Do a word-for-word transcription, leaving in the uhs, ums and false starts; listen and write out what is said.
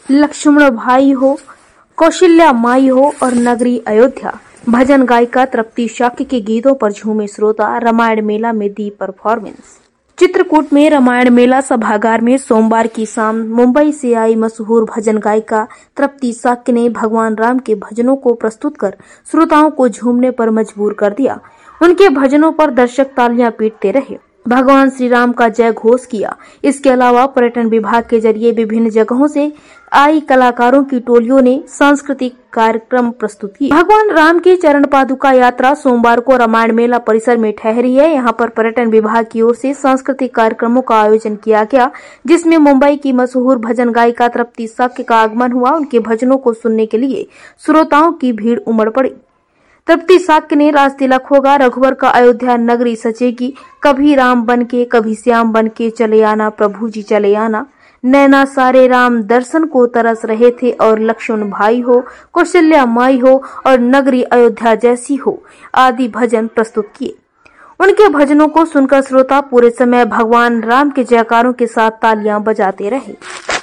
लक्ष्मण भाई हो, कौशल्या माई हो और नगरी अयोध्या। भजन गायिका तृप्ति शाक्य के गीतों पर झूमे श्रोता। रामायण मेला में दी परफॉर्मेंस। चित्रकूट में रामायण मेला सभागार में सोमवार की शाम मुंबई से आई मशहूर भजन गायिका तृप्ति शाक्य ने भगवान राम के भजनों को प्रस्तुत कर श्रोताओं को झूमने पर मजबूर कर दिया। उनके भजनों पर दर्शक तालियां पीटते रहे, भगवान श्री राम का जय घोष किया। इसके अलावा पर्यटन विभाग के जरिए विभिन्न जगहों से आई कलाकारों की टोलियों ने सांस्कृतिक कार्यक्रम प्रस्तुत किए। भगवान राम की चरण पादुका यात्रा सोमवार को रामायण मेला परिसर में ठहरी है। यहां पर पर्यटन विभाग की ओर से सांस्कृतिक कार्यक्रमों का आयोजन किया गया, जिसमें मुंबई की मशहूर भजन गायिका तृप्ति शाक्य का आगमन हुआ। उनके भजनों को सुनने के लिए श्रोताओं की भीड़ उमड़ पड़ी। तृप्ति शाक्य ने राज तिलक होगा, रघुवर का अयोध्या नगरी सचेगी, कभी राम बनके कभी श्याम बनके चले आना, प्रभु जी चले आना, नैना सारे राम दर्शन को तरस रहे थे, और लक्ष्मण भाई हो, कौशल्या माई हो और नगरी अयोध्या जैसी हो आदि भजन प्रस्तुत किए। उनके भजनों को सुनकर श्रोता पूरे समय भगवान राम के जयकारों के साथ तालियां बजाते रहे।